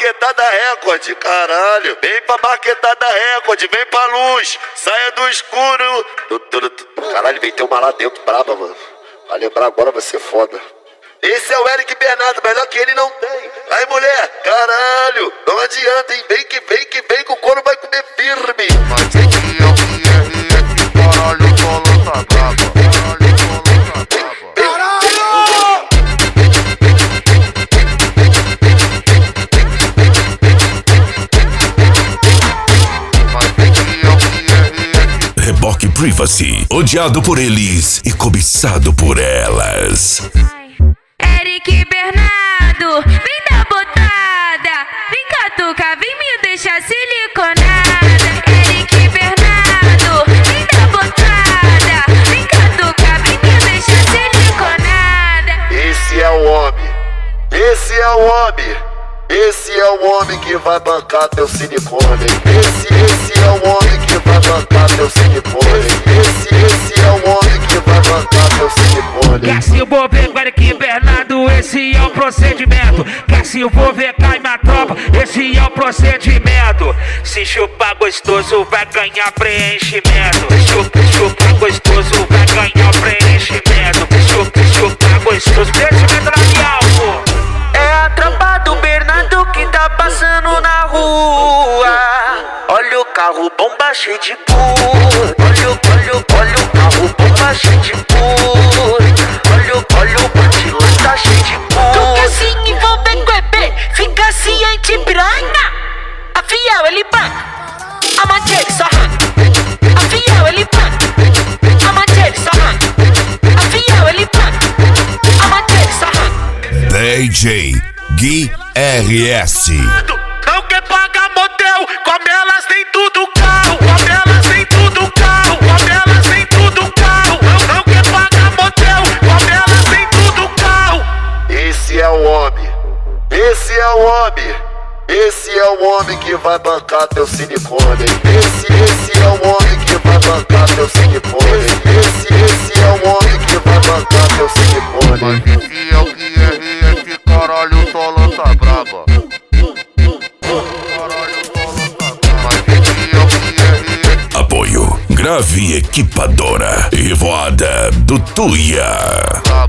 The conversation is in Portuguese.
Marquetada Record, caralho. Vem pra Marquetada Record, vem pra luz, saia do escuro. Caralho, vem ter uma lá dentro braba, mano. Vai lembrar agora, vai ser foda. Esse é o Eric Bernardo, melhor que ele não tem. Aí, mulher, caralho, não adianta, hein? Vem que o couro vai comer firme. Mas é que eu que caralho, só lança braba. Reboque Privacy, odiado por eles e cobiçado por elas. Eric Bernardo, vem dar botada, vem catuca, vem me deixar siliconada. Eric Bernardo, vem dar botada, vem catuca, vem me deixar siliconada. Esse é o homem, esse é o homem, esse é o homem que vai bancar teu silicone. Esse é o homem que vai bancar teu silicone. Esse é o homem que vai bancar teu silicone. Quer se envolver com Eric Bernardo, esse é o procedimento. Quer se envolver, cai na tropa, esse é o procedimento. Se chupar gostoso, vai ganhar preenchimento. Chupar gostoso, vai ganhar preenchimento. Chupar gostoso, preenchimento labial, pô. É a tropa do Bernardo que tá passando na rua. Olha o carro bomba cheio de cor. Olha o carro bomba cheio de cor. Olha o bandido tá cheio de cor. Tu quer se envolver com EP, fica ciente, piranha. A fiel ele banca, a mante ele só arranca. A fiel ele banca, a mante ele só arranca. A fiel ele banca, a mante ele só arranca. DJ Gui RS. Não quer pagar motel, como elas tem tudo carro. Como elas tem tudo carro, como elas tem tudo carro. Não quer pagar motel, como elas tem tudo carro. Esse é o homem, esse é o homem, esse é o homem que vai bancar teu silicone. Esse é o homem que vai bancar teu silicone. Esse é o homem que vai bancar teu silicone. Mas esse é o que caralho, só lança braba. Apoio Grave Equipadora e Voada do Tuia.